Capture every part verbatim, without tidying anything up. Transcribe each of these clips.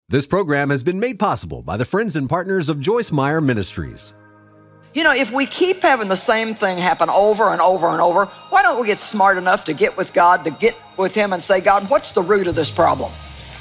This program has been made possible by the friends and partners of Joyce Meyer Ministries. You know, if we keep having the same thing happen over and over and over, why don't we get smart enough to get with God, to get with Him and say, God, what's the root of this problem?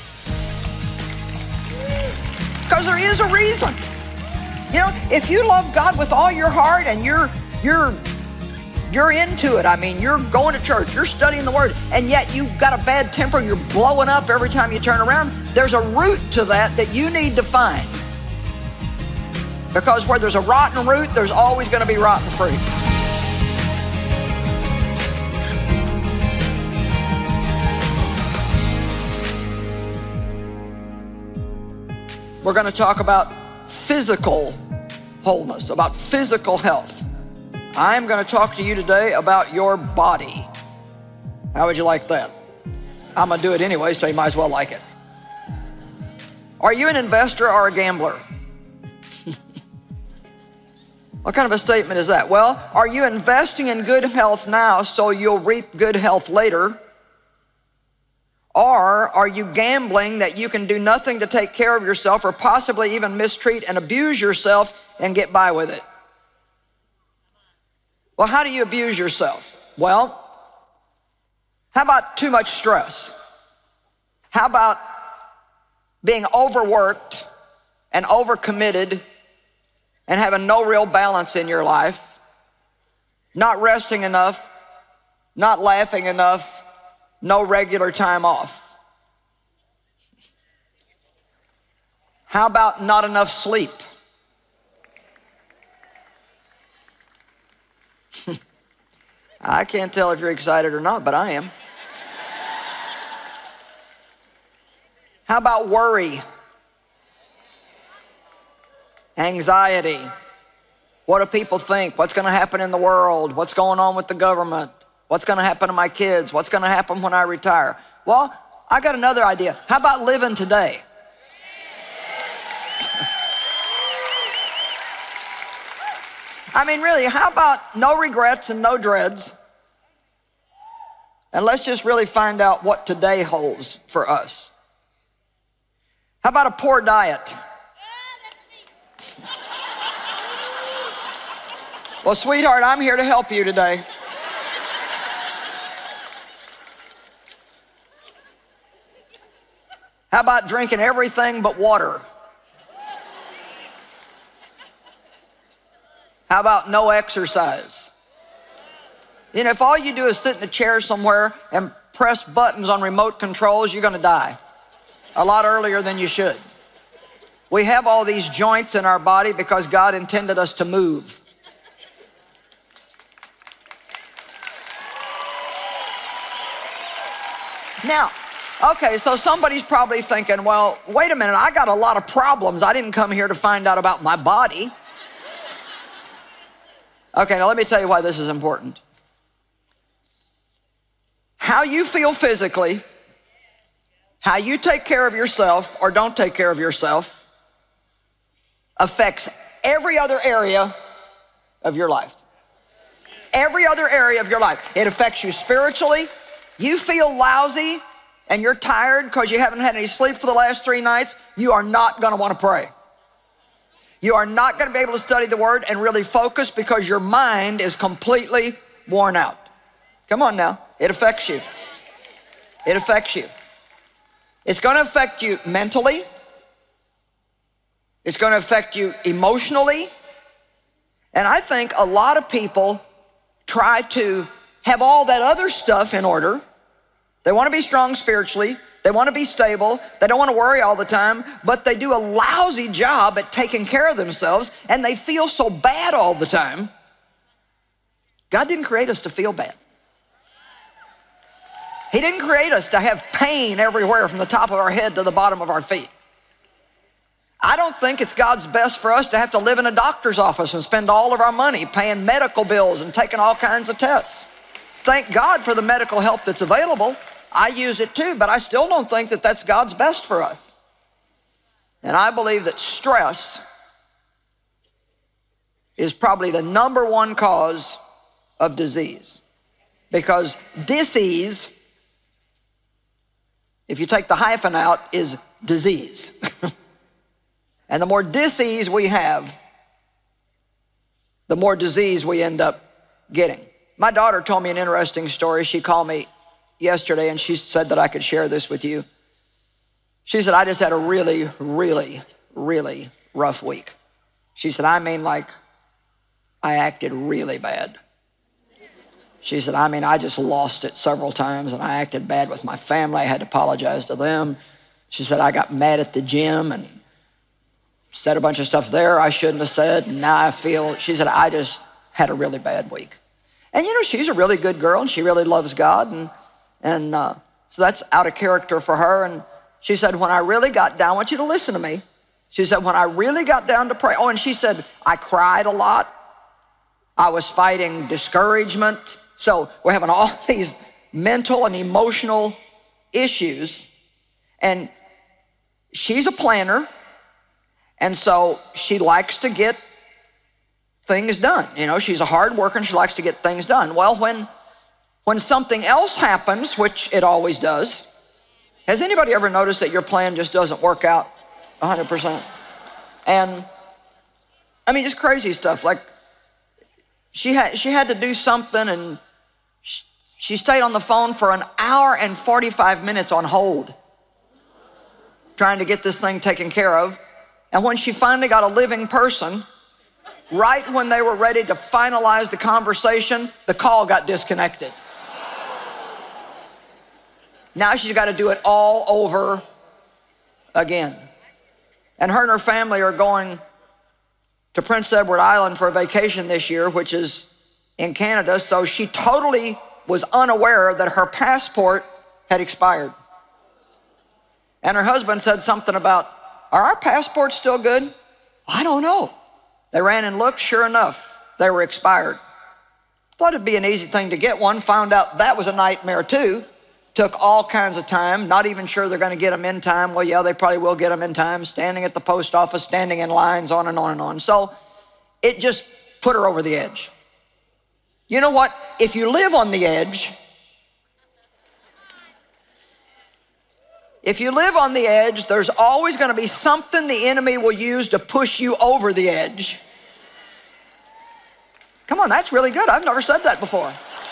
Because there is a reason. You know, if you love God with all your heart and you're, you're, you're into it, I mean, you're going to church, you're studying the Word, and yet you've got a bad temper, you're blowing up every time you turn around, there's a root to that that you need to find. Because where there's a rotten root, there's always going to be rotten fruit. We're going to talk about physical wholeness, about physical health. I'm going to talk to you today about your body. How would you like that? I'm going to do it anyway, so you might as well like it. Are you an investor or a gambler? What kind of a statement is that? Well, are you investing in good health now so you'll reap good health later? Or are you gambling that you can do nothing to take care of yourself or possibly even mistreat and abuse yourself and get by with it? Well, how do you abuse yourself? Well, how about too much stress? How about being overworked and overcommitted and having no real balance in your life, not resting enough, not laughing enough, no regular time off? How about not enough sleep? I can't tell if you're excited or not, but I am. How about worry? Anxiety. What do people think? What's going to happen in the world? What's going on with the government? What's going to happen to my kids? What's going to happen when I retire? Well, I got another idea. How about living today? I mean, really, how about no regrets and no dreads? And let's just really find out what today holds for us. How about a poor diet? Well, sweetheart, I'm here to help you today. How about drinking everything but water? How about no exercise? You know, if all you do is sit in a chair somewhere and press buttons on remote controls, you're going to die a lot earlier than you should. We have all these joints in our body because God intended us to move. Now, okay, so somebody's probably thinking, well, wait a minute, I got a lot of problems. I didn't come here to find out about my body. Okay, now let me tell you why this is important. How you feel physically, how you take care of yourself or don't take care of yourself affects every other area of your life. Every other area of your life. It affects you spiritually. You feel lousy and you're tired because you haven't had any sleep for the last three nights, you are not going to want to pray. You are not going to be able to study the Word and really focus because your mind is completely worn out. Come on now. It affects you. It affects you. It's going to affect you mentally. It's going to affect you emotionally. And I think a lot of people try to have all that other stuff in order. They want to be strong spiritually. They want to be stable. They don't want to worry all the time, but they do a lousy job at taking care of themselves, and they feel so bad all the time. God didn't create us to feel bad. He didn't create us to have pain everywhere from the top of our head to the bottom of our feet. I don't think it's God's best for us to have to live in a doctor's office and spend all of our money paying medical bills and taking all kinds of tests. Thank God for the medical help that's available. I use it too, but I still don't think that that's God's best for us. And I believe that stress is probably the number one cause of disease. Because disease, if you take the hyphen out, is disease. And the more dis-ease we have, the more disease we end up getting. My daughter told me an interesting story. She called me yesterday and she said that I could share this with you. She said, I just had a really, really, really rough week. She said, I mean, like, I acted really bad. She said, I mean, I just lost it several times and I acted bad with my family. I had to apologize to them. She said, I got mad at the gym and said a bunch of stuff there I shouldn't have said. And now I feel, she said, I just had a really bad week. And you know, she's a really good girl and she really loves God. And, and uh, so that's out of character for her. And she said, when I really got down, I want you to listen to me. She said, when I really got down to pray, oh, and she said, I cried a lot. I was fighting discouragement. So we're having all these mental and emotional issues. And she's a planner. And so she likes to get things done. You know, she's a hard worker and she likes to get things done. Well, when, when something else happens, which it always does, has anybody ever noticed that your plan just doesn't work out one hundred percent? And I mean, just crazy stuff. Like she had, she had to do something and she, she stayed on the phone for an hour and forty-five minutes on hold, trying to get this thing taken care of. And when she finally got a living person, right when they were ready to finalize the conversation, the call got disconnected. Now she's got to do it all over again. And her and her family are going to Prince Edward Island for a vacation this year, which is in Canada. So she totally was unaware that her passport had expired. And her husband said something about, are our passports still good? I don't know. They ran and looked, sure enough, they were expired. Thought it'd be an easy thing to get one, found out that was a nightmare too. Took all kinds of time, not even sure they're gonna get them in time. Well, yeah, they probably will get them in time, standing at the post office, standing in lines, on and on and on. So it just put her over the edge. You know what? If you live on the edge, if you live on the edge, there's always gonna be something the enemy will use to push you over the edge. Come on, that's really good. I've never said that before.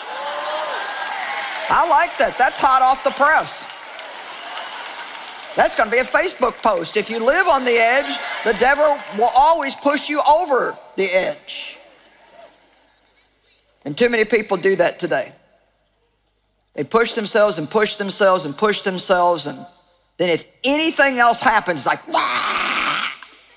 I like that. That's hot off the press. That's gonna be a Facebook post. If you live on the edge, the devil will always push you over the edge. And too many people do that today. They push themselves and push themselves and push themselves, and then if anything else happens, like, wah!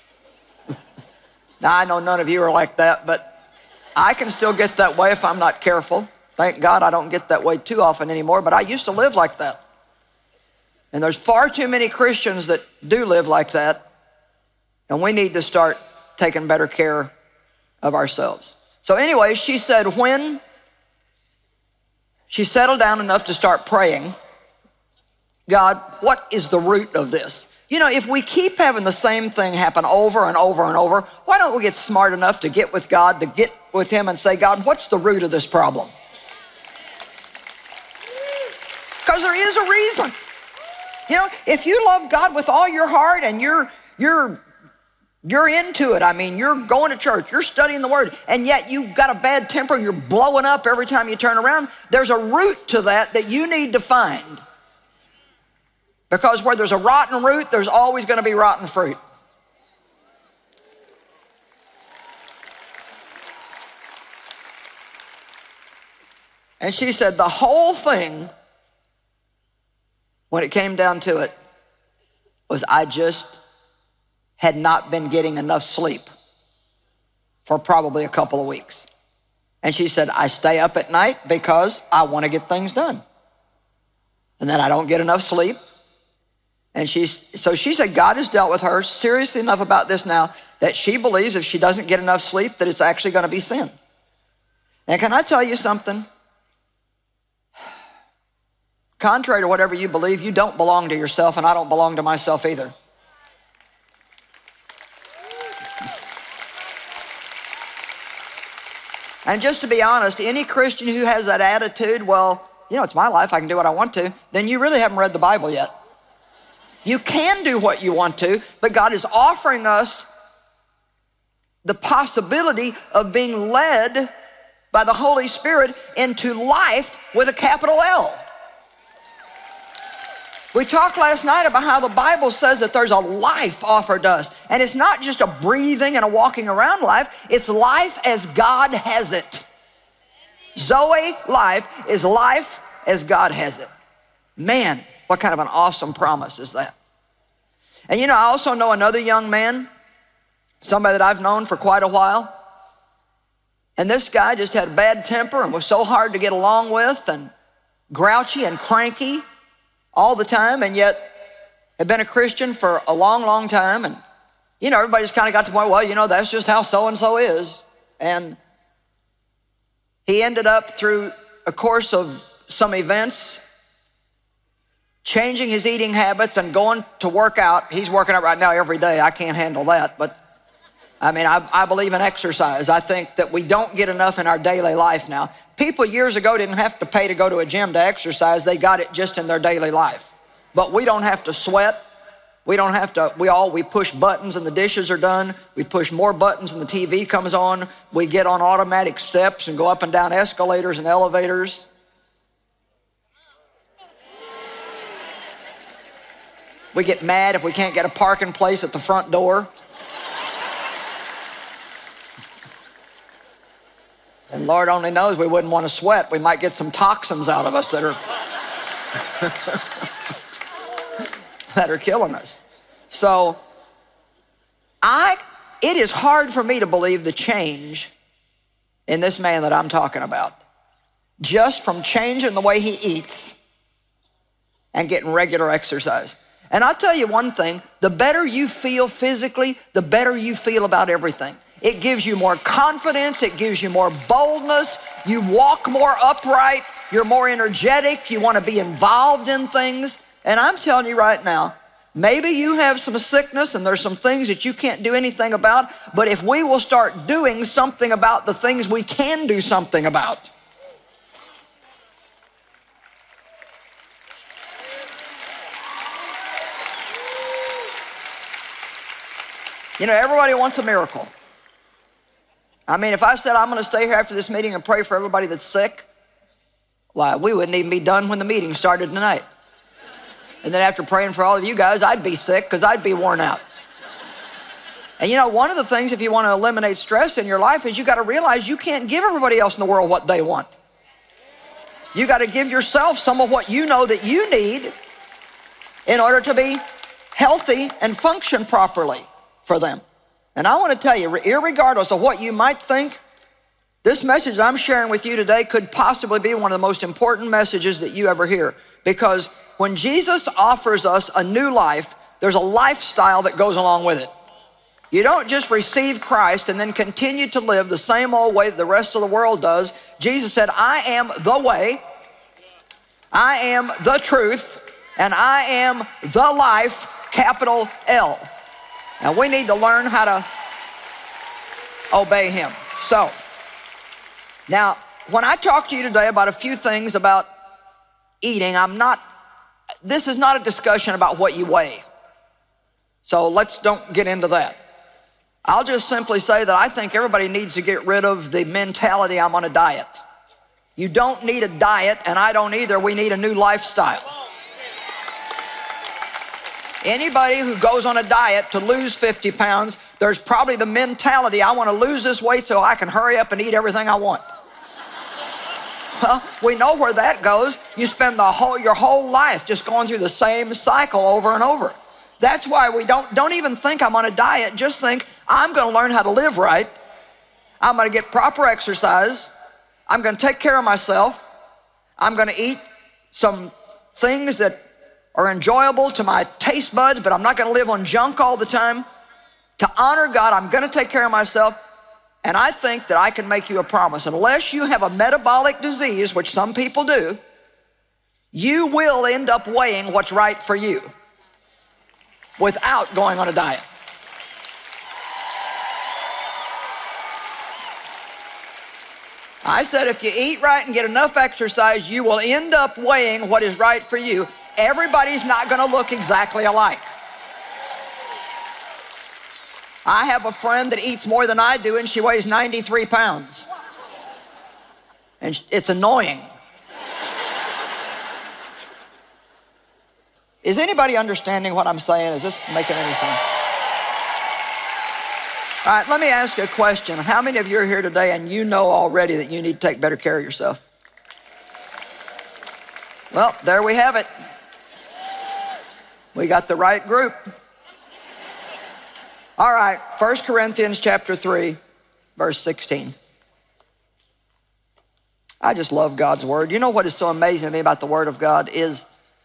Now, I know none of you are like that, but I can still get that way if I'm not careful. Thank God I don't get that way too often anymore, but I used to live like that. And there's far too many Christians that do live like that, and we need to start taking better care of ourselves. So anyway, she said when she settled down enough to start praying, God, what is the root of this? You know, if we keep having the same thing happen over and over and over, why don't we get smart enough to get with God, to get with him and say, God, what's the root of this problem? Because there is a reason. You know, if you love God with all your heart and you're, you're, you're into it, I mean, you're going to church, you're studying the word, and yet you've got a bad temper, you're blowing up every time you turn around, there's a root to that that you need to find. Because where there's a rotten root, there's always going to be rotten fruit. And she said the whole thing, when it came down to it, was I just had not been getting enough sleep for probably a couple of weeks. And she said, I stay up at night because I want to get things done. And then I don't get enough sleep. And she's, so she said God has dealt with her seriously enough about this now that she believes if she doesn't get enough sleep that it's actually going to be sin. And can I tell you something? Contrary to whatever you believe, you don't belong to yourself, and I don't belong to myself either. And just to be honest, any Christian who has that attitude, well, you know, it's my life, I can do what I want to, then you really haven't read the Bible yet. You can do what you want to, but God is offering us the possibility of being led by the Holy Spirit into life with a capital L. We talked last night about how the Bible says that there's a life offered to us. And it's not just a breathing and a walking around life, it's life as God has it. Zoe life is life as God has it. Man, what kind of an awesome promise is that? And you know, I also know another young man, somebody that I've known for quite a while. And this guy just had a bad temper and was so hard to get along with and grouchy and cranky all the time, and yet had been a Christian for a long, long time. And, you know, everybody just kind of got to the point, well, you know, that's just how so-and-so is. And he ended up through a course of some events changing his eating habits and going to work out. He's working out right now every day. I can't handle that, but I mean, I, I believe in exercise. I think that we don't get enough in our daily life now. People years ago didn't have to pay to go to a gym to exercise. They got it just in their daily life. But we don't have to sweat. We don't have to, we all, we push buttons and the dishes are done. We push more buttons and the T V comes on. We get on automatic steps and go up and down escalators and elevators. We get mad if we can't get a parking place at the front door. And Lord only knows we wouldn't want to sweat. We might get some toxins out of us that are that are killing us. So I, it is hard for me to believe the change in this man that I'm talking about, just from changing the way he eats and getting regular exercise. And I'll tell you one thing, the better you feel physically, the better you feel about everything. It gives you more confidence, it gives you more boldness, you walk more upright, you're more energetic, you want to be involved in things. And I'm telling you right now, maybe you have some sickness and there's some things that you can't do anything about, but if we will start doing something about the things we can do something about. You know, everybody wants a miracle. I mean, if I said I'm going to stay here after this meeting and pray for everybody that's sick, why, we wouldn't even be done when the meeting started tonight. And then after praying for all of you guys, I'd be sick because I'd be worn out. And you know, one of the things, if you want to eliminate stress in your life, is you got to realize you can't give everybody else in the world what they want. You got to give yourself some of what you know that you need in order to be healthy and function properly for them. And I want to tell you, irregardless of what you might think, this message I'm sharing with you today could possibly be one of the most important messages that you ever hear. Because when Jesus offers us a new life, there's a lifestyle that goes along with it. You don't just receive Christ and then continue to live the same old way that the rest of the world does. Jesus said, I am the way, I am the truth, and I am the life, capital L. Now we need to learn how to obey him. So, now when I talk to you today about a few things about eating, I'm not, this is not a discussion about what you weigh. So let's don't get into that. I'll just simply say that I think everybody needs to get rid of the mentality, I'm on a diet. You don't need a diet, and I don't either. We need a new lifestyle. Anybody who goes on a diet to lose fifty pounds, there's probably the mentality, I want to lose this weight so I can hurry up and eat everything I want. Well, we know where that goes. You spend the whole, your whole life just going through the same cycle over and over. That's why we don't, don't even think I'm on a diet. Just think, I'm going to learn how to live right. I'm going to get proper exercise. I'm going to take care of myself. I'm going to eat some things that are enjoyable to my taste buds, but I'm not going to live on junk all the time. To honor God, I'm going to take care of myself. And I think that I can make you a promise. Unless you have a metabolic disease, which some people do, you will end up weighing what's right for you without going on a diet. I said if you eat right and get enough exercise, you will end up weighing what is right for you. everybody's not gonna look exactly alike. I have a friend that eats more than I do and she weighs ninety-three pounds. And it's annoying. Is anybody understanding what I'm saying? Is this making any sense? All right, let me ask you a question. How many of you are here today and you know already that you need to take better care of yourself? Well, there we have it. We got the right group. All right, First Corinthians chapter three, verse sixteen. I just love God's word. You know what is so amazing to me about the word of God is,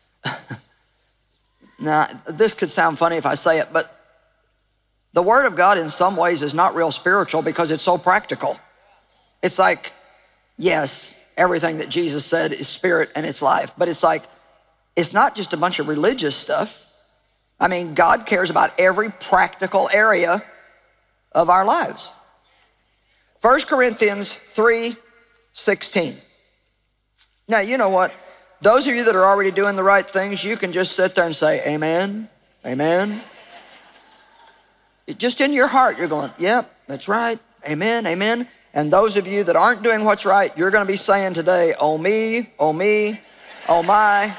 now this could sound funny if I say it, but the word of God in some ways is not real spiritual because it's so practical. It's like, yes, everything that Jesus said is spirit and it's life, but it's like, it's not just a bunch of religious stuff. I mean, God cares about every practical area of our lives. First Corinthians three sixteen. Now, you know what? Those of you that are already doing the right things, you can just sit there and say, amen, amen. It, just in your heart, you're going, yep, that's right, amen, amen. And those of you that aren't doing what's right, you're going to be saying today, oh me, oh me, oh my.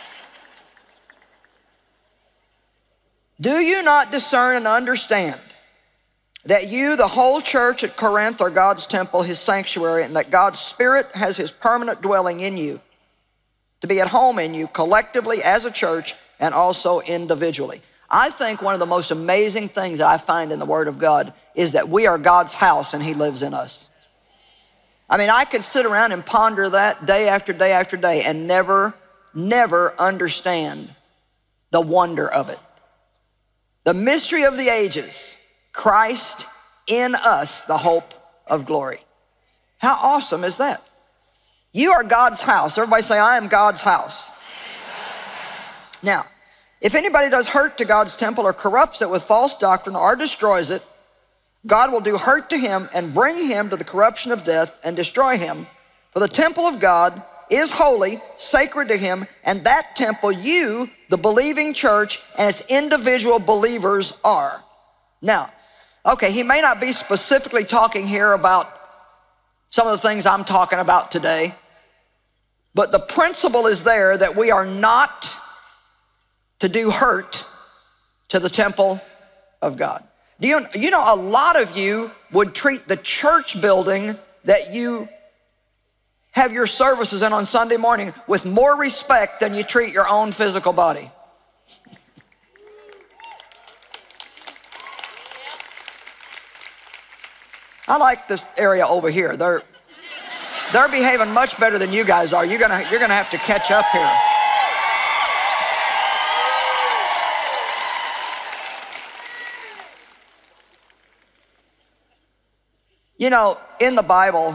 Do you not discern and understand that you, the whole church at Corinth, are God's temple, his sanctuary, and that God's Spirit has his permanent dwelling in you, to be at home in you collectively as a church and also individually? I think one of the most amazing things that I find in the Word of God is that we are God's house and he lives in us. I mean, I could sit around and ponder that day after day after day and never, never understand the wonder of it. The mystery of the ages, Christ in us, the hope of glory. How awesome is that? You are God's house. Everybody say, I am God's house. Now, if anybody does hurt to God's temple or corrupts it with false doctrine or destroys it, God will do hurt to him and bring him to the corruption of death and destroy him. For the temple of God is holy, sacred to him, and that temple you, the believing church, and its individual believers are. Now, okay, he may not be specifically talking here about some of the things I'm talking about today, but the principle is there that we are not to do hurt to the temple of God. Do you, you know, a lot of you would treat the church building that you have your services in on Sunday morning with more respect than you treat your own physical body. I like this area over here. They're, they're behaving much better than you guys are. You're gonna, you're gonna have to catch up here. You know, in the Bible,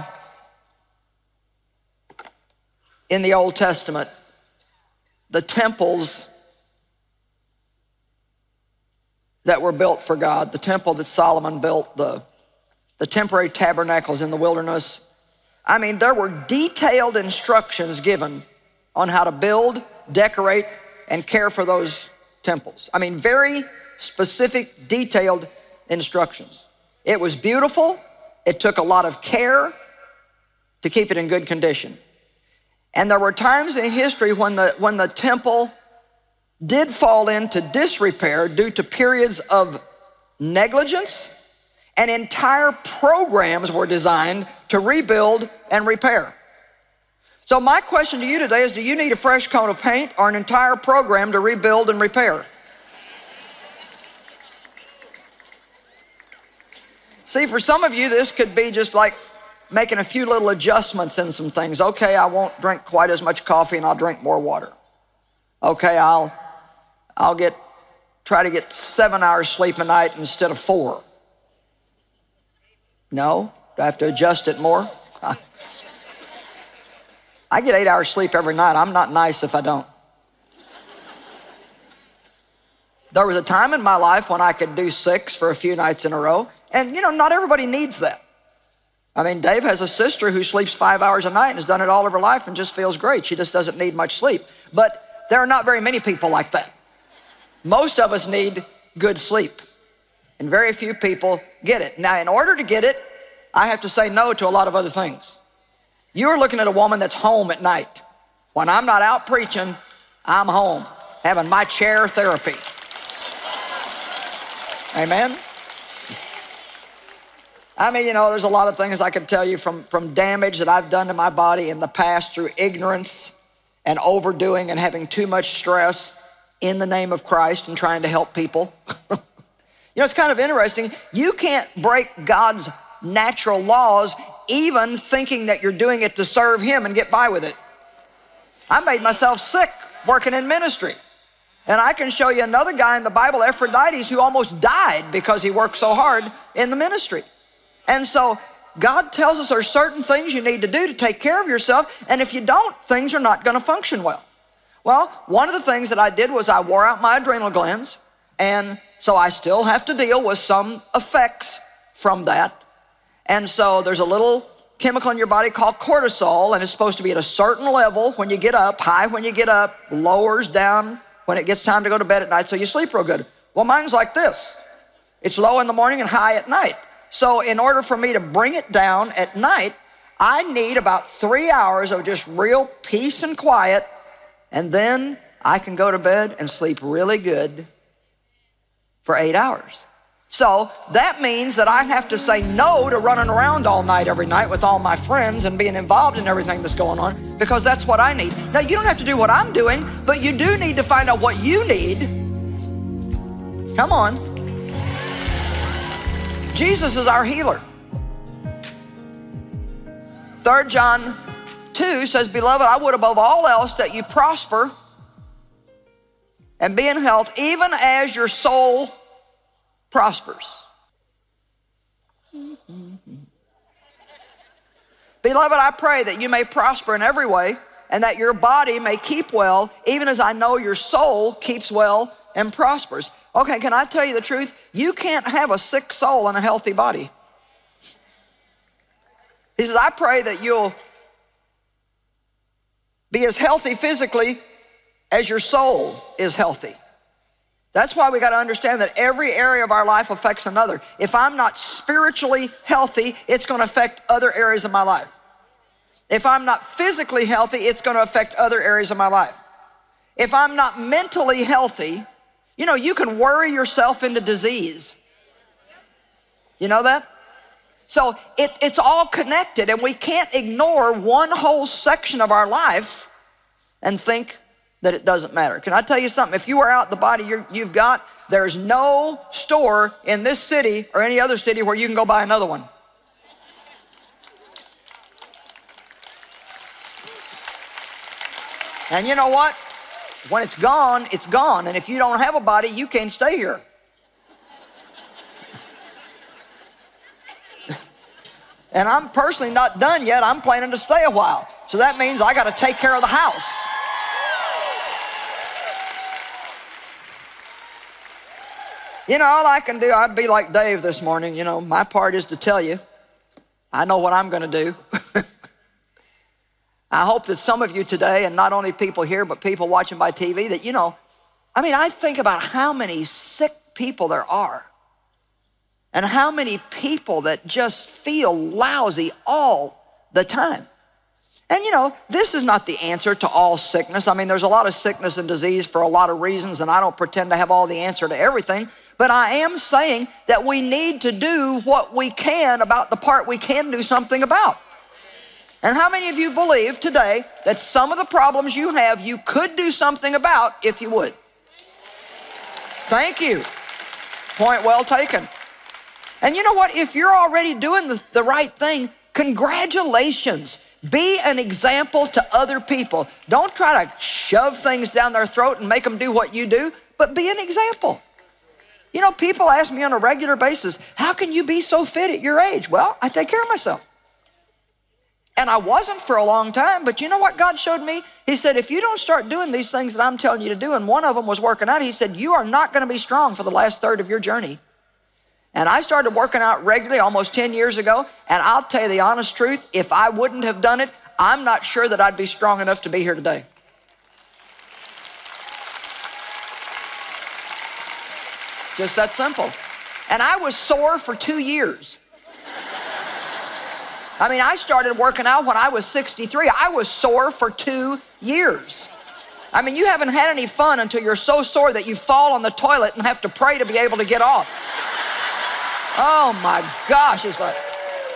in the Old Testament, the temples that were built for God, the temple that Solomon built, the, the temporary tabernacles in the wilderness, I mean, there were detailed instructions given on how to build, decorate, and care for those temples. I mean, very specific, detailed instructions. It was beautiful. It took a lot of care to keep it in good condition. And there were times in history when the, when the temple did fall into disrepair due to periods of negligence, and entire programs were designed to rebuild and repair. So my question to you today is, do you need a fresh coat of paint or an entire program to rebuild and repair? See, for some of you, this could be just like making a few little adjustments in some things. Okay, I won't drink quite as much coffee and I'll drink more water. Okay, I'll, I'll get, try to get seven hours sleep a night instead of four. No, do I have to adjust it more? I get eight hours sleep every night. I'm not nice if I don't. There was a time in my life when I could do six for a few nights in a row. And you know, not everybody needs that. I mean, Dave has a sister who sleeps five hours a night and has done it all of her life and just feels great. She just doesn't need much sleep. But There are not very many people like that. Most of us need good sleep, and very few people get it. Now, in order to get it, I have to say no to a lot of other things. You're looking at a woman that's home at night. When I'm not out preaching, I'm home having my chair therapy. Amen? I mean, you know, there's a lot of things I could tell you from, from damage that I've done to my body in the past through ignorance and overdoing and having too much stress in the name of Christ and trying to help people. You know, it's kind of interesting. You can't break God's natural laws even thinking that you're doing it to serve him and get by with it. I made myself sick working in ministry. And I can show you another guy in the Bible, Epaphroditus, who almost died because he worked so hard in the ministry. And so God tells us there's certain things you need to do to take care of yourself, and if you don't, things are not going to function well. Well, one of the things that I did was I wore out my adrenal glands, and so I still have to deal with some effects from that. And so there's a little chemical in your body called cortisol, and it's supposed to be at a certain level when you get up, high when you get up, lowers down when it gets time to go to bed at night so you sleep real good. Well, mine's like this. It's low in the morning and high at night. So in order for me to bring it down at night, I need about three hours of just real peace and quiet, and then I can go to bed and sleep really good for eight hours. So that means that I have to say no to running around all night every night with all my friends and being involved in everything that's going on, because that's what I need. Now, you don't have to do what I'm doing, but you do need to find out what you need. Come on. Jesus is our healer. Third John two says, beloved, I would above all else that you prosper and be in health, even as your soul prospers. Beloved, I pray that you may prosper in every way and that your body may keep well, even as I know your soul keeps well and prospers. Okay, can I tell you the truth? You can't have a sick soul and a healthy body. He says, I pray that you'll be as healthy physically as your soul is healthy. That's why we got to understand that every area of our life affects another. If I'm not spiritually healthy, it's going to affect other areas of my life. If I'm not physically healthy, it's going to affect other areas of my life. If I'm not mentally healthy, you know, you can worry yourself into disease. You know that? So it, it's all connected, and we can't ignore one whole section of our life and think that it doesn't matter. Can I tell you something? If you wear out the body you're, you've got, there's no store in this city or any other city where you can go buy another one. And you know what? When it's gone, it's gone. And if you don't have a body, you can't stay here. And I'm personally not done yet. I'm planning to stay a while. So that means I got to take care of the house. You know, all I can do, I'd be like Dave this morning. You know, my part is to tell you, I know what I'm going to do. I hope that some of you today, and not only people here, but people watching by T V, that, you know, I mean, I think about how many sick people there are and how many people that just feel lousy all the time. And, you know, this is not the answer to all sickness. I mean, there's a lot of sickness and disease for a lot of reasons, and I don't pretend to have all the answer to everything. But I am saying that we need to do what we can about the part we can do something about. And how many of you believe today that some of the problems you have, you could do something about if you would? Thank you. Point well taken. And you know what? If you're already doing the, the right thing, congratulations. Be an example to other people. Don't try to shove things down their throat and make them do what you do, but be an example. You know, people ask me on a regular basis, how can you be so fit at your age? Well, I take care of myself. And I wasn't for a long time, but you know what God showed me? He said, if you don't start doing these things that I'm telling you to do, and one of them was working out, he said, you are not going to be strong for the last third of your journey. And I started working out regularly almost ten years ago, and I'll tell you the honest truth, if I wouldn't have done it, I'm not sure that I'd be strong enough to be here today. Just that simple. And I was sore for two years. I mean, I started working out when I was sixty-three. I was sore for two years. I mean, you haven't had any fun until you're so sore that you fall on the toilet and have to pray to be able to get off. Oh my gosh, it's like,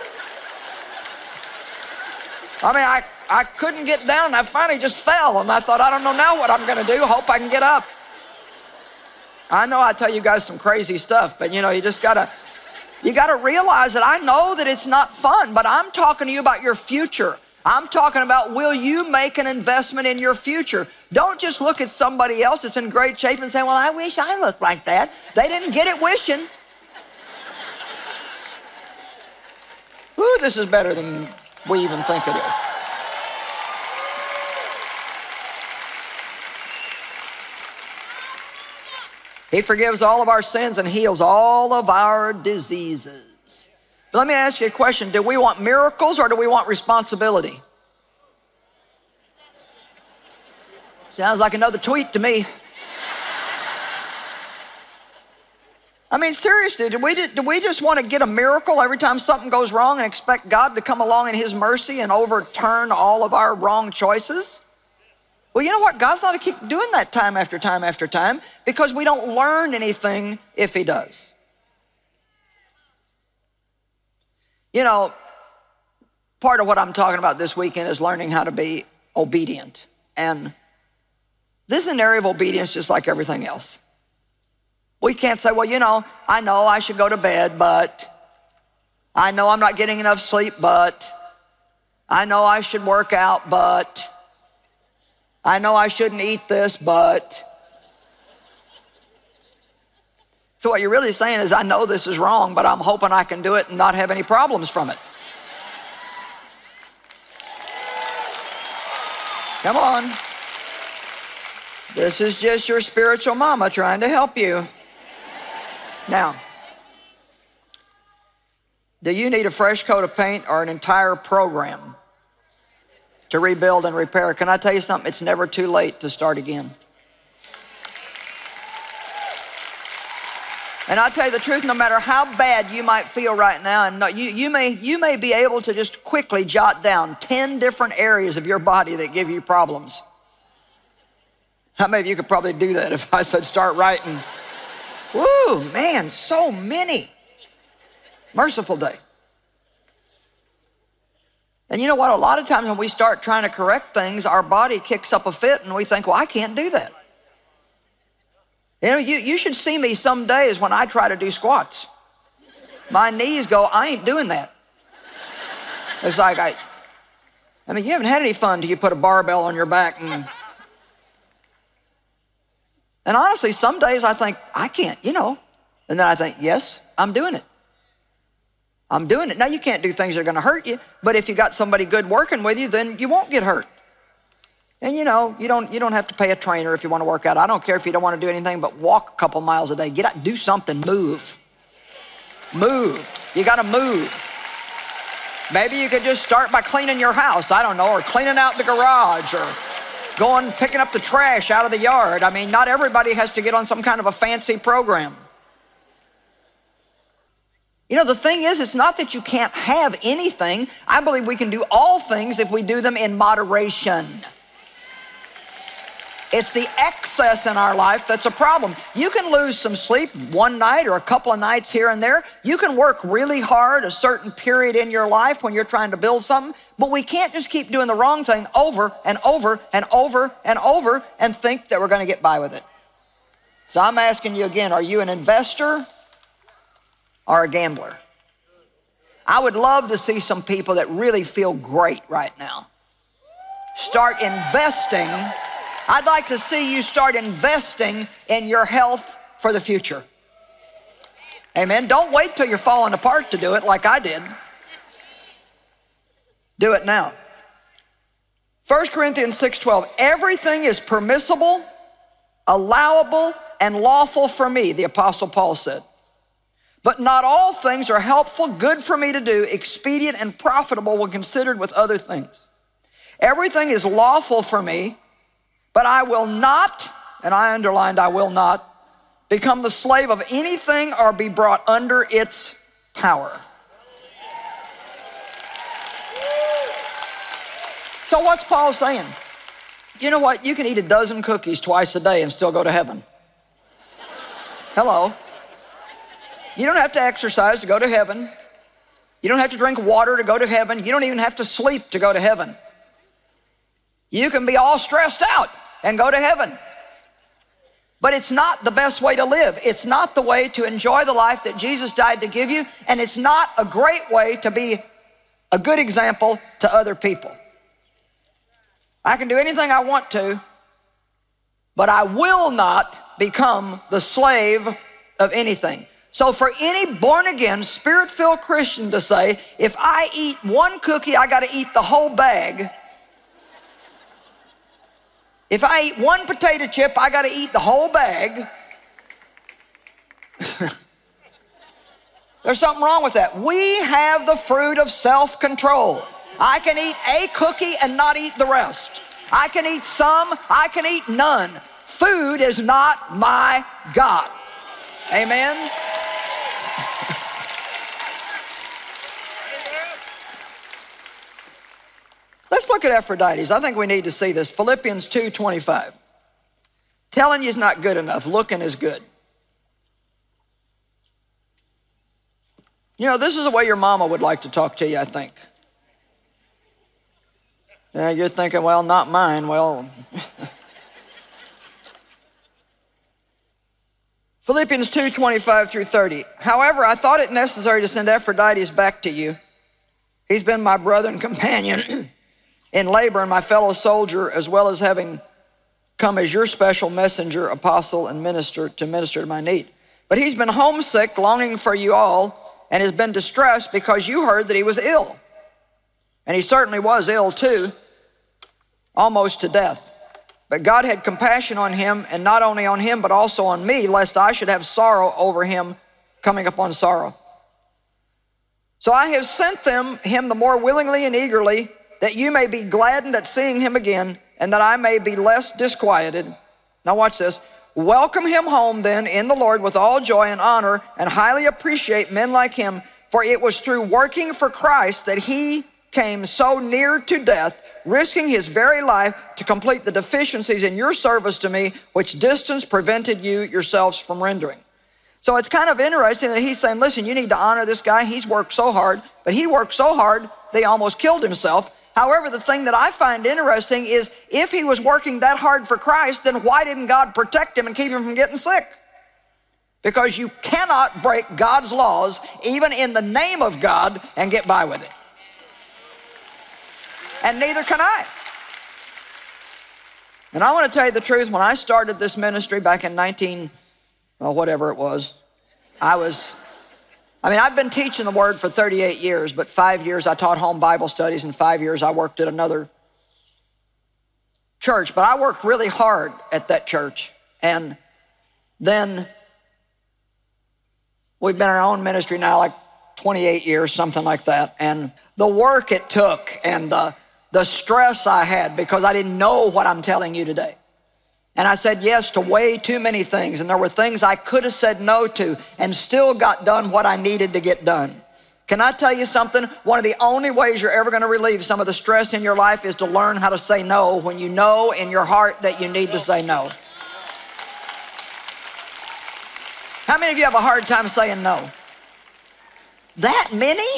I mean, I, I couldn't get down and I finally just fell and I thought, I don't know now what I'm gonna do, hope I can get up. I know I tell you guys some crazy stuff, but you know, you just gotta, you gotta realize that I know that it's not fun, but I'm talking to you about your future. I'm talking about, will you make an investment in your future? Don't just look at somebody else that's in great shape and say, well, I wish I looked like that. They didn't get it wishing. Ooh, this is better than we even think it is. He forgives all of our sins and heals all of our diseases. But let me ask you a question. Do we want miracles or do we want responsibility? Sounds like another tweet to me. I mean, seriously, do we, do we just want to get a miracle every time something goes wrong and expect God to come along in his mercy and overturn all of our wrong choices? Well, you know what? God's not going to keep doing that time after time after time because we don't learn anything if he does. You know, part of what I'm talking about this weekend is learning how to be obedient. And this is an area of obedience just like everything else. We can't say, well, you know, I know I should go to bed, but I know I'm not getting enough sleep, but I know I should work out, but I know I shouldn't eat this, but. So what you're really saying is, I know this is wrong, but I'm hoping I can do it and not have any problems from it. Come on. This is just your spiritual mama trying to help you. Now, do you need a fresh coat of paint or an entire program to rebuild and repair? Can I tell you something? It's never too late to start again. And I'll tell you the truth, no matter how bad you might feel right now, and no, you, you, may, you may be able to just quickly jot down ten different areas of your body that give you problems. How many of you could probably do that if I said start writing? Woo, man, so many. Merciful day. And you know what? A lot of times when we start trying to correct things, our body kicks up a fit and we think, well, I can't do that. You know, you, you should see me some days when I try to do squats. My knees go, I ain't doing that. It's like, I, I mean, you haven't had any fun till you put a barbell on your back. And, and honestly, some days I think, I can't, you know. And then I think, yes, I'm doing it. I'm doing it. Now, you can't do things that are going to hurt you, but if you got somebody good working with you, then you won't get hurt. And you know, you don't, you don't have to pay a trainer if you want to work out. I don't care if you don't want to do anything but walk a couple miles a day. Get out, do something, move. Move. You got to move. Maybe you could just start by cleaning your house, I don't know, or cleaning out the garage, or going, picking up the trash out of the yard. I mean, not everybody has to get on some kind of a fancy program. You know, the thing is, it's not that you can't have anything. I believe we can do all things if we do them in moderation. It's the excess in our life that's a problem. You can lose some sleep one night or a couple of nights here and there. You can work really hard a certain period in your life when you're trying to build something, but we can't just keep doing the wrong thing over and over and over and over and think that we're going to get by with it. So I'm asking you again, are you an investor or a gambler? I would love to see some people that really feel great right now start investing. I'd like to see you start investing in your health for the future. Amen. Don't wait till you're falling apart to do it like I did. Do it now. First Corinthians six twelve, everything is permissible, allowable, and lawful for me, the Apostle Paul said. But not all things are helpful, good for me to do, expedient and profitable when considered with other things. Everything is lawful for me, but I will not, and I underlined I will not, become the slave of anything or be brought under its power. So what's Paul saying? You know what? You can eat a dozen cookies twice a day and still go to heaven. Hello. You don't have to exercise to go to heaven. You don't have to drink water to go to heaven. You don't even have to sleep to go to heaven. You can be all stressed out and go to heaven. But it's not the best way to live. It's not the way to enjoy the life that Jesus died to give you, and it's not a great way to be a good example to other people. I can do anything I want to, but I will not become the slave of anything. So for any born-again, spirit-filled Christian to say, if I eat one cookie, I got to eat the whole bag. If I eat one potato chip, I got to eat the whole bag. There's something wrong with that. We have the fruit of self-control. I can eat a cookie and not eat the rest. I can eat some, I can eat none. Food is not my God. Amen? Let's look at Epaphroditus. I think we need to see this. Philippians two twenty-five. Telling you is not good enough. Looking is good. You know, this is the way your mama would like to talk to you, I think. Now you're thinking, well, not mine. Well, Philippians two twenty-five through thirty. However, I thought it necessary to send Epaphroditus back to you. He's been my brother and companion in labor and my fellow soldier, as well as having come as your special messenger, apostle, and minister to minister to my need. But he's been homesick, longing for you all, and has been distressed because you heard that he was ill. And he certainly was ill too, almost to death. But God had compassion on him, and not only on him, but also on me, lest I should have sorrow over him, coming upon sorrow. So I have sent them him the more willingly and eagerly, that you may be gladdened at seeing him again, and that I may be less disquieted. Now watch this. Welcome him home then in the Lord with all joy and honor, and highly appreciate men like him, for it was through working for Christ that he came so near to death, risking his very life to complete the deficiencies in your service to me, which distance prevented you yourselves from rendering. So it's kind of interesting that he's saying, listen, you need to honor this guy. He's worked so hard, but he worked so hard that he almost killed himself. However, the thing that I find interesting is if he was working that hard for Christ, then why didn't God protect him and keep him from getting sick? Because you cannot break God's laws, even in the name of God, and get by with it. And neither can I. And I want to tell you the truth, when I started this ministry back in nineteen, well, whatever it was, I was, I mean, I've been teaching the word for thirty-eight years, but five years I taught home Bible studies, and five years I worked at another church. But I worked really hard at that church. And then we've been in our own ministry now like twenty-eight years, something like that. And the work it took and the the stress I had because I didn't know what I'm telling you today. And I said yes to way too many things, and there were things I could have said no to and still got done what I needed to get done. Can I tell you something? One of the only ways you're ever going to relieve some of the stress in your life is to learn how to say no when you know in your heart that you need to say no. How many of you have a hard time saying no? That many?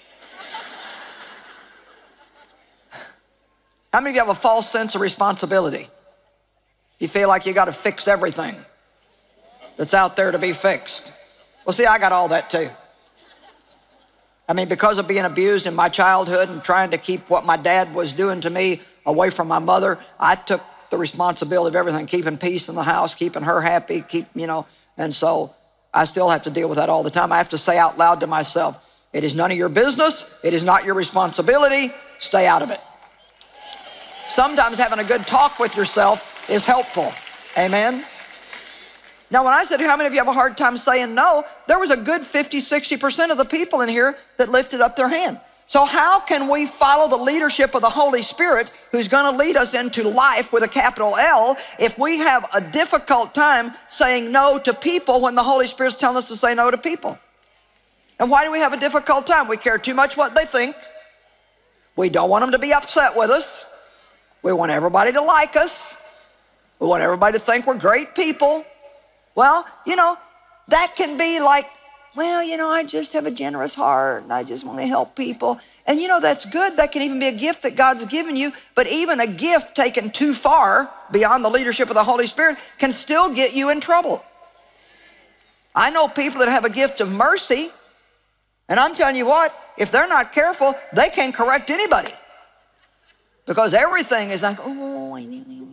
How many of you have a false sense of responsibility? You feel like you got to fix everything that's out there to be fixed. Well, see, I got all that too. I mean, because of being abused in my childhood and trying to keep what my dad was doing to me away from my mother, I took the responsibility of everything, keeping peace in the house, keeping her happy, keep, you know, and so I still have to deal with that all the time. I have to say out loud to myself, it is none of your business. It is not your responsibility. Stay out of it. Sometimes having a good talk with yourself is helpful. Amen. Now, when I said, how many of you have a hard time saying no? There was a good fifty, sixty percent of the people in here that lifted up their hand. So how can we follow the leadership of the Holy Spirit who's going to lead us into life with a capital L if we have a difficult time saying no to people when the Holy Spirit's telling us to say no to people? And why do we have a difficult time? We care too much what they think. We don't want them to be upset with us. We want everybody to like us. We want everybody to think we're great people. Well, you know, that can be like, well, you know, I just have a generous heart and I just want to help people. And you know, that's good. That can even be a gift that God's given you. But even a gift taken too far beyond the leadership of the Holy Spirit can still get you in trouble. I know people that have a gift of mercy, and I'm telling you what, if they're not careful, they can't correct anybody. Because everything is like, oh, I need you.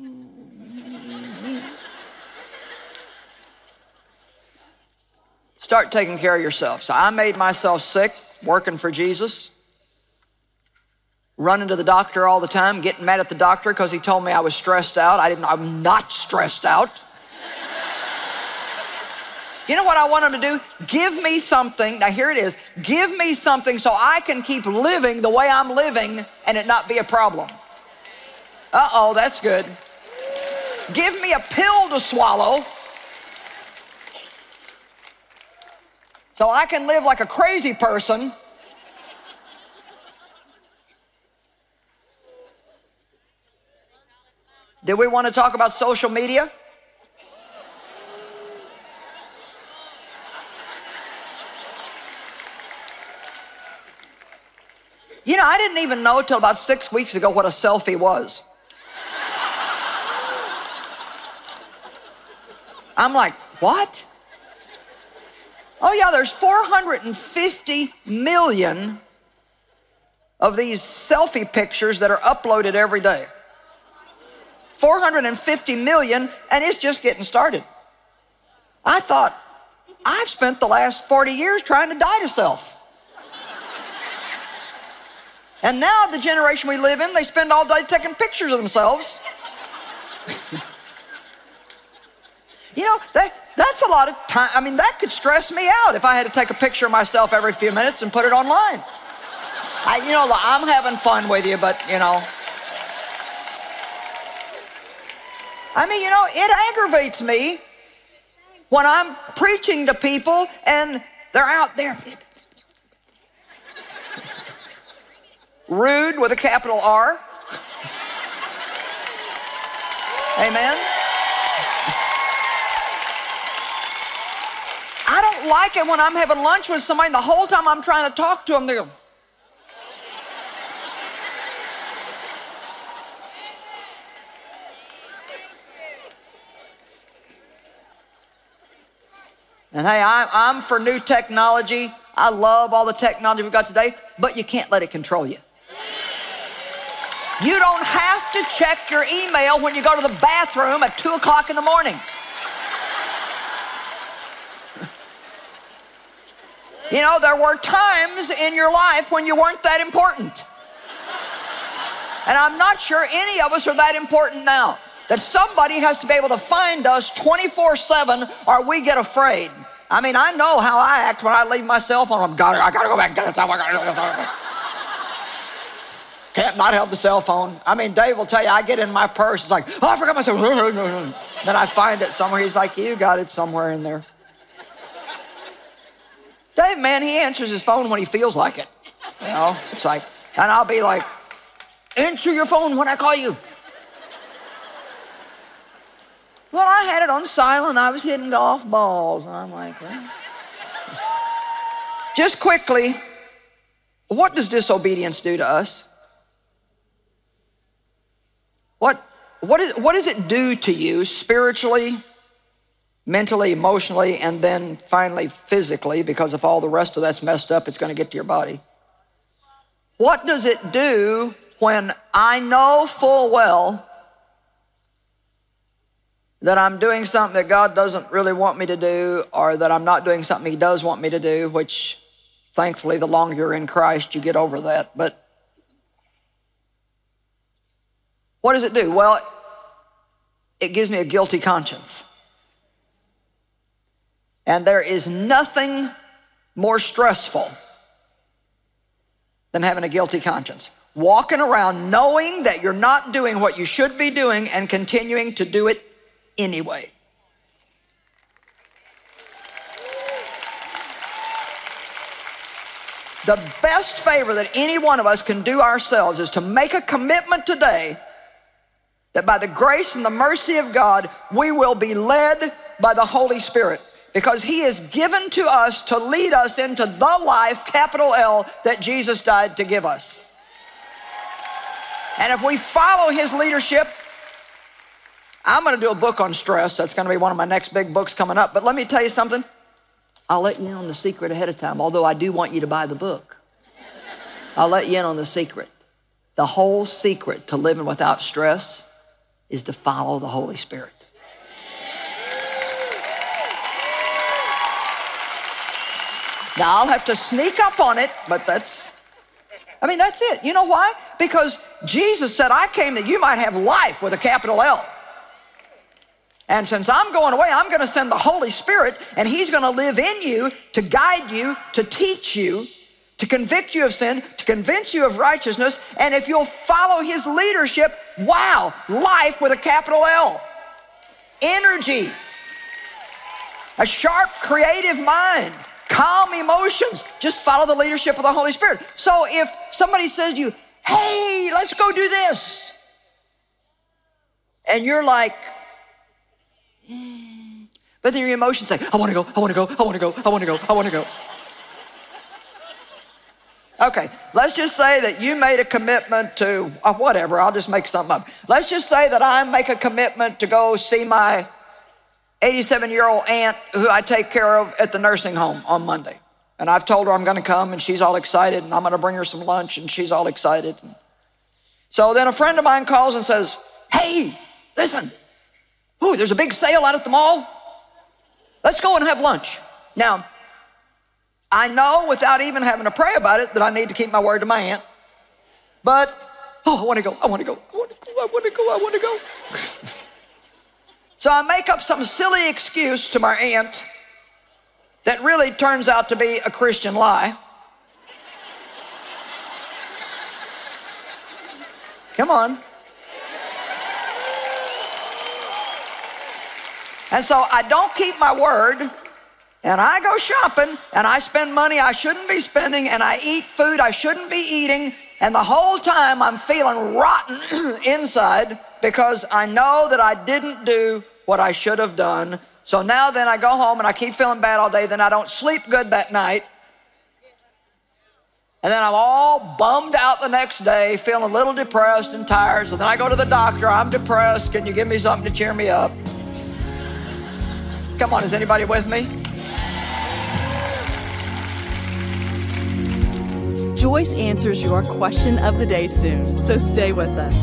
Start taking care of yourself. So I made myself sick working for Jesus, running to the doctor all the time, getting mad at the doctor because he told me I was stressed out. I didn't, I'm not stressed out. You know what I want him to do? Give me something, now here it is, give me something so I can keep living the way I'm living and it not be a problem. Uh-oh, that's good. Give me a pill to swallow so I can live like a crazy person. Did we want to talk about social media? You know, I didn't even know till about six weeks ago what a selfie was. I'm like, what? Oh yeah, there's four hundred fifty million of these selfie pictures that are uploaded every day. four hundred fifty million, and it's just getting started. I thought, I've spent the last forty years trying to die to self. And now the generation we live in, they spend all day taking pictures of themselves. You know, they, that's a lot of time. I mean, that could stress me out if I had to take a picture of myself every few minutes and put it online. I, you know, I'm having fun with you, but, you know. I mean, you know, it aggravates me when I'm preaching to people and they're out there. Rude with a capital R. Amen. I don't like it when I'm having lunch with somebody and the whole time I'm trying to talk to them, they go. And hey, I'm, I'm for new technology. I love all the technology we've got today, but you can't let it control you. You don't have to check your email when you go to the bathroom at two o'clock in the morning. You know, there were times in your life when you weren't that important. And I'm not sure any of us are that important now. That somebody has to be able to find us twenty-four seven or we get afraid. I mean, I know how I act when I leave my cell phone. I'm gotta, I gotta go back and get it. Can't not have the cell phone. I mean, Dave will tell you, I get in my purse, it's like, oh, I forgot my cell phone. Then I find it somewhere. He's like, you got it somewhere in there. Dave, man, he answers his phone when he feels like it. You know, it's like, and I'll be like, answer your phone when I call you. Well, I had it on silent. I was hitting golf balls. And I'm like, well. Just quickly, what does disobedience do to us? What, what, is, what does it do to you spiritually, mentally, emotionally, and then finally physically? Because if all the rest of that's messed up, it's going to get to your body. What does it do when I know full well that I'm doing something that God doesn't really want me to do, or that I'm not doing something He does want me to do, which thankfully the longer you're in Christ, you get over that. But what does it do? Well, it gives me a guilty conscience. And there is nothing more stressful than having a guilty conscience. Walking around knowing that you're not doing what you should be doing and continuing to do it anyway. The best favor that any one of us can do ourselves is to make a commitment today that by the grace and the mercy of God, we will be led by the Holy Spirit, because he is given to us to lead us into the life, capital L, that Jesus died to give us. And if we follow his leadership, I'm going to do a book on stress. That's going to be one of my next big books coming up. But let me tell you something. I'll let you in on the secret ahead of time, although I do want you to buy the book. I'll let you in on the secret. The whole secret to living without stress is to follow the Holy Spirit. Now, I'll have to sneak up on it, but that's, I mean, that's it. You know why? Because Jesus said, I came that you might have life with a capital L. And since I'm going away, I'm going to send the Holy Spirit, and he's going to live in you to guide you, to teach you, to convict you of sin, to convince you of righteousness. And if you'll follow his leadership, wow, life with a capital L. Energy, a sharp, creative mind, calm emotions. Just follow the leadership of the Holy Spirit. So if somebody says to you, hey, let's go do this, and you're like, mm. but then your emotions say, I want to go, I want to go, I want to go, I want to go, I want to go. Okay, let's just say that you made a commitment to, uh, whatever, I'll just make something up. Let's just say that I make a commitment to go see my eighty-seven-year-old aunt who I take care of at the nursing home on Monday. And I've told her I'm going to come, and she's all excited, and I'm going to bring her some lunch, and she's all excited. So then a friend of mine calls and says, hey, listen, ooh, there's a big sale out at the mall. Let's go and have lunch. Now, I know without even having to pray about it that I need to keep my word to my aunt. But, oh, I want to go, I want to go, I want to go, I want to go, I want to go. So I make up some silly excuse to my aunt that really turns out to be a Christian lie. Come on. And so I don't keep my word, and I go shopping, and I spend money I shouldn't be spending, and I eat food I shouldn't be eating, and the whole time I'm feeling rotten inside because I know that I didn't do what I should have done. So now then I go home and I keep feeling bad all day, then I don't sleep good that night, and then I'm all bummed out the next day, feeling a little depressed and tired. So then I go to the doctor, I'm depressed, can you give me something to cheer me up? Come on, is anybody with me? Joyce answers your question of the day soon, so stay with us.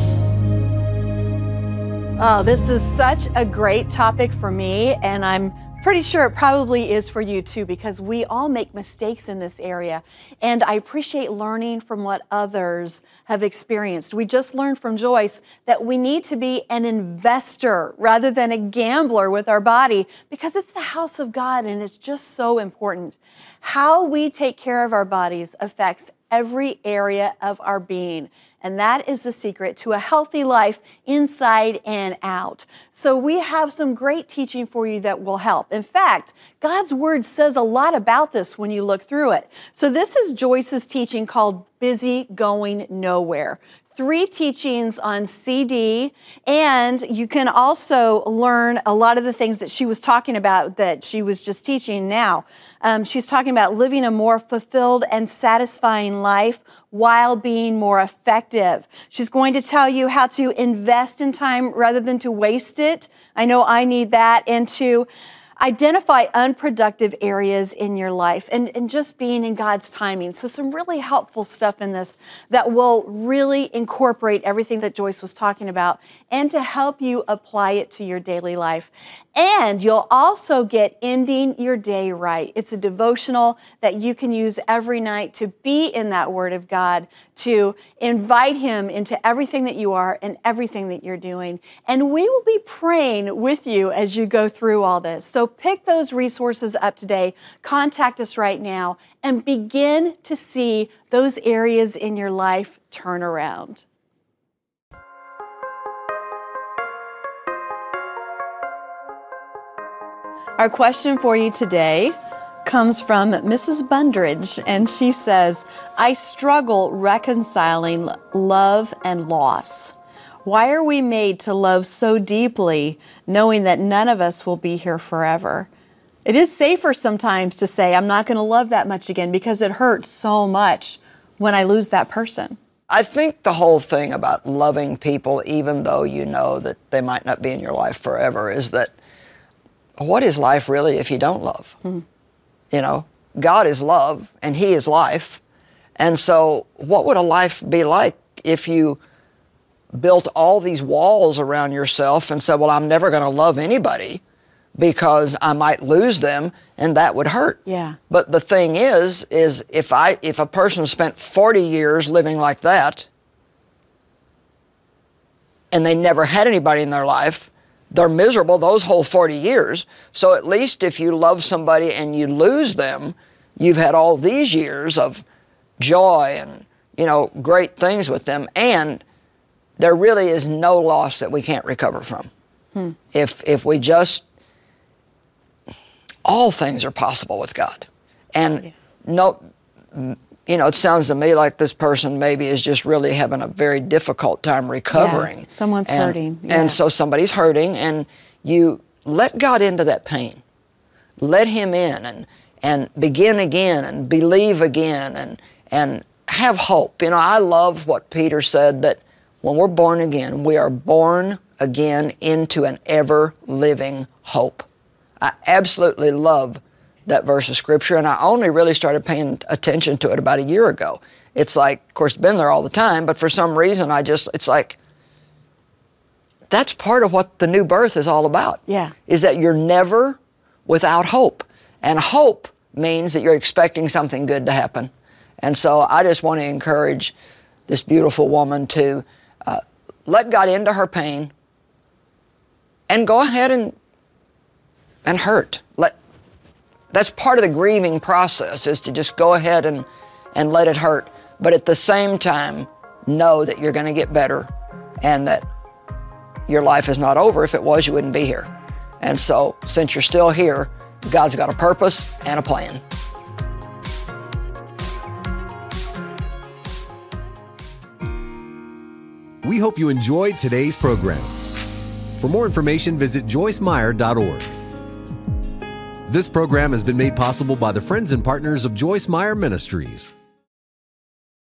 Oh, this is such a great topic for me, and I'm pretty sure it probably is for you too, because we all make mistakes in this area, and I appreciate learning from what others have experienced. We just learned from Joyce that we need to be an investor rather than a gambler with our body, because it's the house of God and it's just so important. How we take care of our bodies affects every area of our being. And that is the secret to a healthy life inside and out. So we have some great teaching for you that will help. In fact, God's Word says a lot about this when you look through it. So this is Joyce's teaching called Busy Going Nowhere. Three teachings on C D, and you can also learn a lot of the things that she was talking about that she was just teaching now. Um, she's talking about living a more fulfilled and satisfying life while being more effective. She's going to tell you how to invest in time rather than to waste it. I know I need that. And to identify unproductive areas in your life, and, and just being in God's timing. So some really helpful stuff in this that will really incorporate everything that Joyce was talking about and to help you apply it to your daily life. And you'll also get Ending Your Day Right. It's a devotional that you can use every night to be in that Word of God, to invite Him into everything that you are and everything that you're doing. And we will be praying with you as you go through all this. So pick those resources up today, contact us right now, and begin to see those areas in your life turn around. Our question for you today comes from Missus Bundridge, and she says, I struggle reconciling love and loss. Why are we made to love so deeply, knowing that none of us will be here forever? It is safer sometimes to say, I'm not going to love that much again because it hurts so much when I lose that person. I think the whole thing about loving people, even though you know that they might not be in your life forever, is that what is life really if you don't love? Mm-hmm. You know, God is love and He is life. And so what would a life be like if you built all these walls around yourself and said, well, I'm never going to love anybody because I might lose them and that would hurt. Yeah. But the thing is, is if I if a person spent forty years living like that and they never had anybody in their life, they're miserable those whole forty years. So at least if you love somebody and you lose them, you've had all these years of joy and, you know, great things with them. And there really is no loss that we can't recover from. Hmm. If if we just, all things are possible with God. And yeah. no, you know, it sounds to me like this person maybe is just really having a very difficult time recovering. Yeah, someone's and, hurting. Yeah. And so somebody's hurting, and you let God into that pain. Let Him in and and begin again and believe again and and have hope. You know, I love what Peter said, that when we're born again, we are born again into an ever-living hope. I absolutely love that verse of Scripture, and I only really started paying attention to it about a year ago. It's like, of course, it's been there all the time, but for some reason, I just, it's like, that's part of what the new birth is all about. Yeah. Is that you're never without hope. And hope means that you're expecting something good to happen. And so I just want to encourage this beautiful woman to uh, let God into her pain and go ahead and and hurt. Let, that's part of the grieving process, is to just go ahead and, and let it hurt. But at the same time, know that you're going to get better and that your life is not over. If it was, you wouldn't be here. And so, since you're still here, God's got a purpose and a plan. We hope you enjoyed today's program. For more information, visit joyce meyer dot org. This program has been made possible by the friends and partners of Joyce Meyer Ministries.